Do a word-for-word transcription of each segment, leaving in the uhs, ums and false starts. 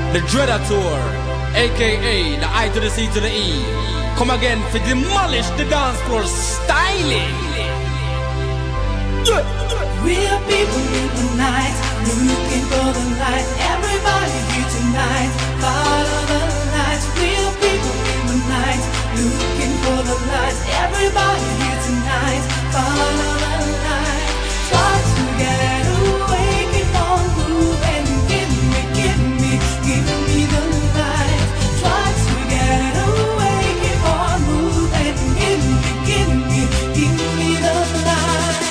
the Dreadator, aka the I to the C to the E. Come again for demolish the dance floor styling. Real people in the night, looking for the light. Everybody here tonight, follow the lights. Real people in the night, looking for the light. Everybody here tonight, follow the light. Try to get away, keep on moving. Give me, give me, give me the light. Try to get away, keep on moving. Give me, give me, give me the light.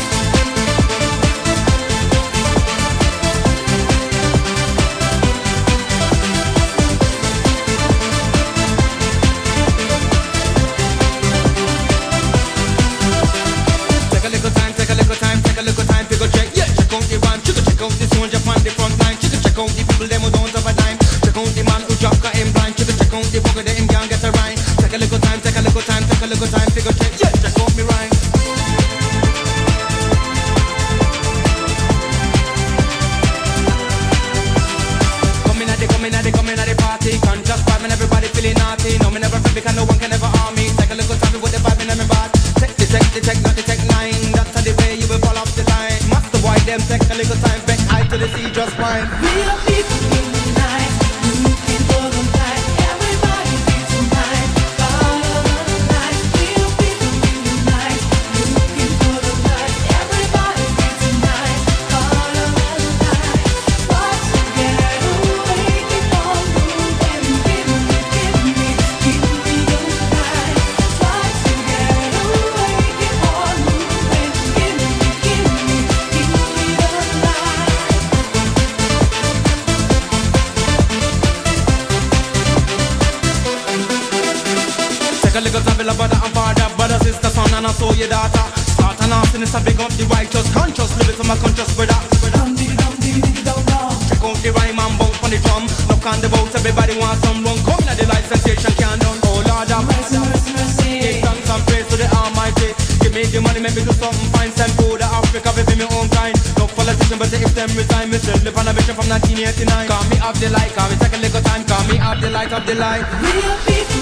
Take a little time, take a little time, take a little time to go check. Yeah, check out the rhyme, check check out the soldier on the front line. Check check out the people them who don't have a dime. Check out the man who drop got him blind. Check check out the bugger that him can't get a rhyme. Take a little time, take a little time, take a little time to go check. Yeah, check out me rhyme. Coming at the, coming at the, coming at the party. Can't just vibe and everybody feeling naughty. No, me never feel because no one can ever harm me. Take a little time with the vibe in my body. Check the check, the check, not the check line. That's how the way you will fall off the line. Master boy, them take a little time back. I to the sea, just fine. Real people in the night, looking for the light. Everybody here tonight, follow the light. Real people in the night, looking for the light. Everybody here tonight, follow the light. Try to get away, keep on moving. Give me, give me, give me the light. Try to get away, keep on moving. Give me, give me, give me the light. Take a little time, love brother and father, brother, sister, son, and also your daughter. Start an arts and it's a big up the righteous, conscious, live it for my conscious brother. Dum dee dum dee dee dum dum. Check out the rhyme and bounce on the drum. Knock on the boat, everybody wants some run. Come now the light sensation can't done. Oh Lord have mercy, Mercy, mercy. give thanks and praise to the Almighty. Give me the money, make me do something fine. Send food to Africa, baby, me own kind. No politician, but if them resign, me still live on a mission from nineteen eighty-nine. Call me up the light, call me take a little time. Call me up the light, up the light. Real people